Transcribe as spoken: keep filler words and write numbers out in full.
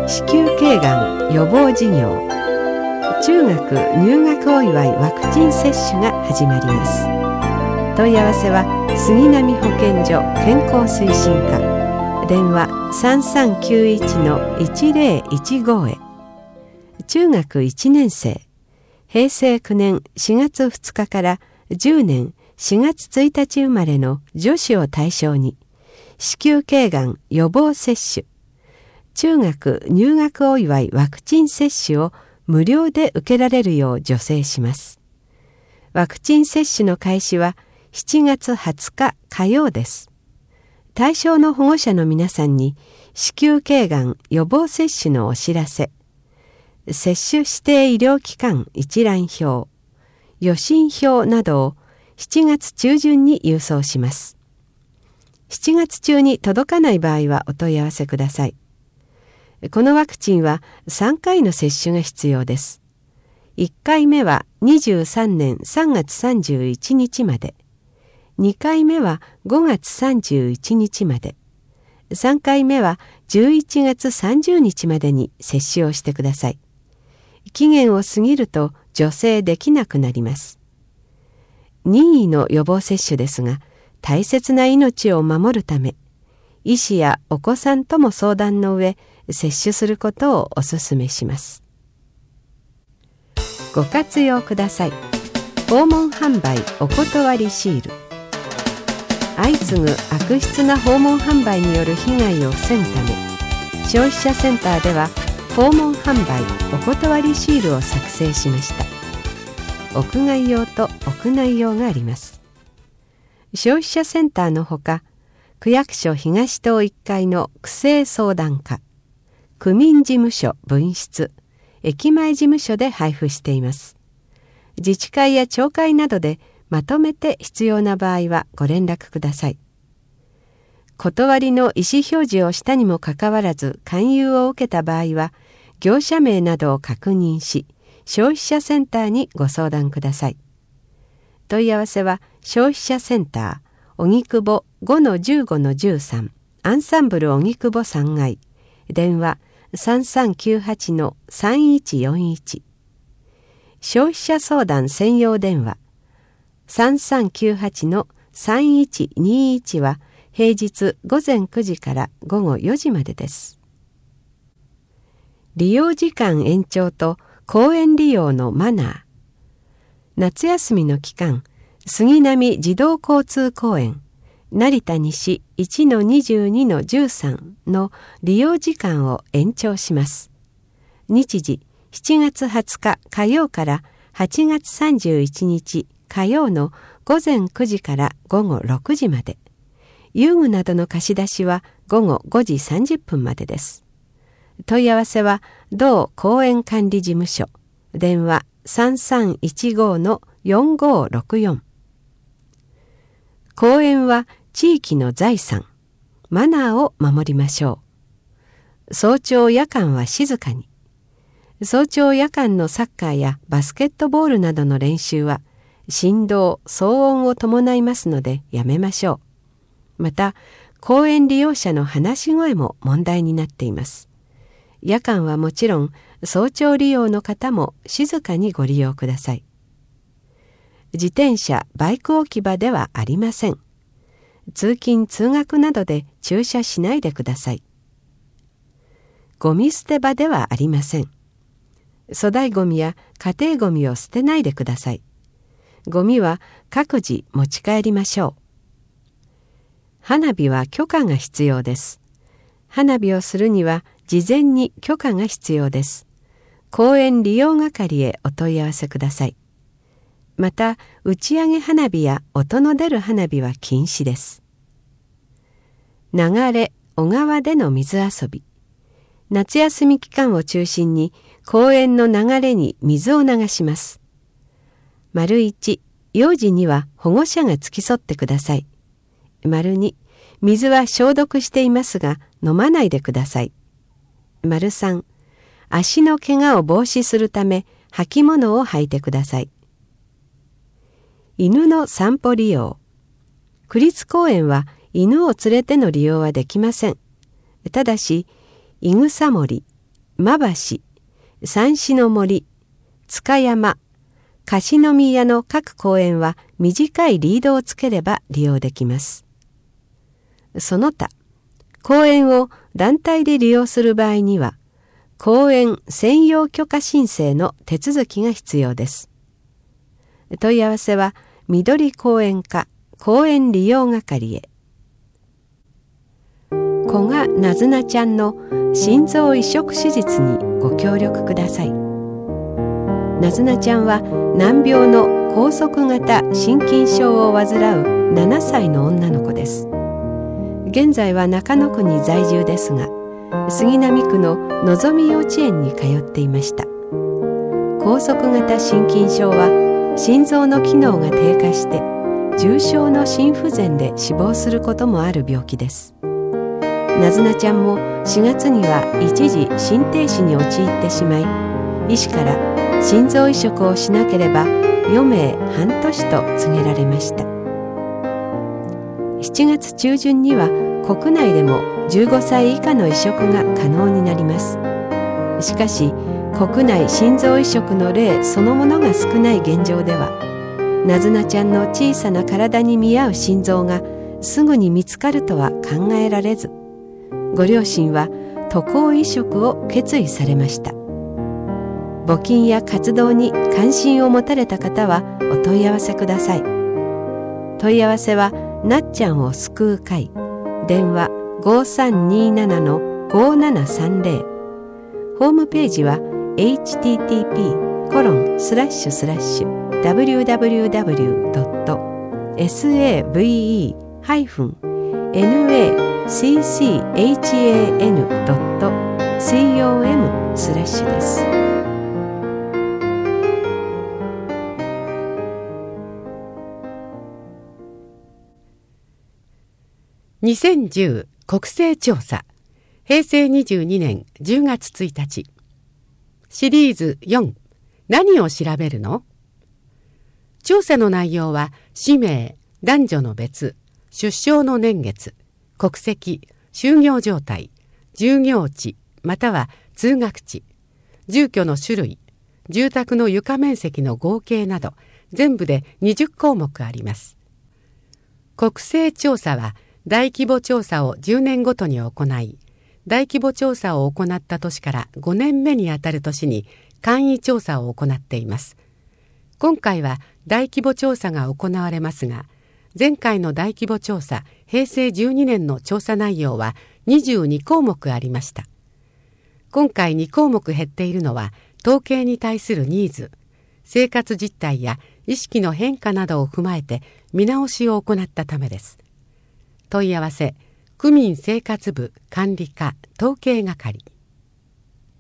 子宮頸がん予防事業、中学入学お祝いワクチン接種が始まります。問い合わせは杉並保健所健康推進課、電話 さんさんきゅういちのいちぜろいちご へ。中学いちねん生、平成きゅうねんしがつふつかからじゅうねんしがつついたち生まれの女子を対象に子宮頸がん予防接種、中学入学お祝いワクチン接種を無料で受けられるよう助成します。ワクチン接種の開始はしちがつはつか火曜です。対象の保護者の皆さんに子宮頸がん予防接種のお知らせ、接種指定医療機関一覧表、予診票などをしちがつちゅうじゅんに郵送します。しちがつ中に届かない場合はお問い合わせください。このワクチンはさんかいの接種が必要です。いっかいめはにじゅうさんねんさんがつさんじゅういちにちまで、にかいめはごがつさんじゅういちにちまで、さんかいめはじゅういちがつさんじゅうにちまでに接種をしてください。期限を過ぎると助成できなくなります。任意の予防接種ですが、大切な命を守るため、医師やお子さんとも相談の上、接種することをお勧めします。ご活用ください。訪問販売お断りシール。相次ぐ悪質な訪問販売による被害を防ぐため、消費者センターでは訪問販売お断りシールを作成しました。屋外用と屋内用があります。消費者センターのほか、区役所東棟いっかいの区政相談課、区民事務所分室、駅前事務所で配布しています。自治会や町会などでまとめて必要な場合はご連絡ください。断りの意思表示をしたにもかかわらず勧誘を受けた場合は、業者名などを確認し、消費者センターにご相談ください。問い合わせは消費者センター荻窪 ごのじゅうごのじゅうさん アンサンブル荻窪さんがい、電話 さんさんきゅうはちのさんいちよんいち、消費者相談専用電話 さんさんきゅうはちのさんいちにいち は平日ごぜんくじからごごよじまでです。利用時間延長と公園利用のマナー。夏休みの期間、杉並児童交通公園、成田西 いちのにじゅうにのじゅうさん の利用時間を延長します。日時しちがつはつか火曜からはちがつさんじゅういちにち火曜のごぜんくじからごごろくじまで。遊具などの貸し出しはごごごじさんじゅっぷんまでです。問い合わせは同公園管理事務所、電話 さんさんいちごのよんごろくよん。公園は地域の財産、マナーを守りましょう。早朝夜間は静かに。早朝夜間のサッカーやバスケットボールなどの練習は振動、騒音を伴いますのでやめましょう。また、公園利用者の話し声も問題になっています。夜間はもちろん、早朝利用の方も静かにご利用ください。自転車、バイク置き場ではありません。通勤・通学などで駐車しないでください。ゴミ捨て場ではありません。粗大ゴミや家庭ゴミを捨てないでください。ゴミは各自持ち帰りましょう。花火は許可が必要です。花火をするには事前に許可が必要です。公園利用係へお問い合わせください。また、打ち上げ花火や音の出る花火は禁止です。流れ、小川での水遊び。夏休み期間を中心に公園の流れに水を流します。丸一、幼児には保護者が付き添ってください。丸二、水は消毒していますが飲まないでください。丸三、足の怪我を防止するため履物を履いてください。犬の散歩利用。区立公園は犬を連れての利用はできません。ただし、いぐさ森、 馬橋、三種の森、塚山、樫宮の各公園は短いリードをつければ利用できます。その他、公園を団体で利用する場合には、公園専用許可申請の手続きが必要です。問い合わせは緑公園課公園利用係へ。古賀なずなちゃんの心臓移植手術にご協力ください。なずなちゃんは難病の拘束型心筋症を患うななさいの女の子です。現在は中野区に在住ですが、杉並区ののぞみ幼稚園に通っていました。拘束型心筋症は心臓の機能が低下して重症の心不全で死亡することもある病気です。なずなちゃんもしがつには一時心停止に陥ってしまい、医師から心臓移植をしなければ余命半年と告げられました。しちがつ中旬には国内でもじゅうごさい以下の移植が可能になります。しかし国内心臓移植の例そのものが少ない現状では、なずなちゃんの小さな体に見合う心臓がすぐに見つかるとは考えられず、ご両親は渡航移植を決意されました。募金や活動に関心を持たれた方はお問い合わせください。問い合わせはなっちゃんを救う会、電話 ごさんにーななのごーななさんぜろ、ホームページは エイチティーティーピーコロンスラッシュスラッシュダブリューダブリューダブリュードットエスエーブイイーハイフンエヌエーシーシーエイチエーエヌドットコムスラッシュです。 にせんじゅう国勢調査へいせいにじゅうにねんじゅうがつついたちシリーズよん、何を調べるの？調査の内容は氏名、男女の別、出生の年月、国籍、就業状態、従業地または通学地、住居の種類、住宅の床面積の合計など全部でにじゅっこうもくあります。国勢調査は大規模調査をじゅうねんごとに行い、大規模調査を行った年からごねんめにあたる年に簡易調査を行っています。今回は大規模調査が行われますが、前回の大規模調査へいせいじゅうにねんの調査内容はにじゅうにこうもくありました。今回にこうもく減っているのは統計に対するニーズ、生活実態や意識の変化などを踏まえて見直しを行ったためです。問い合わせ区民生活部管理課統計係。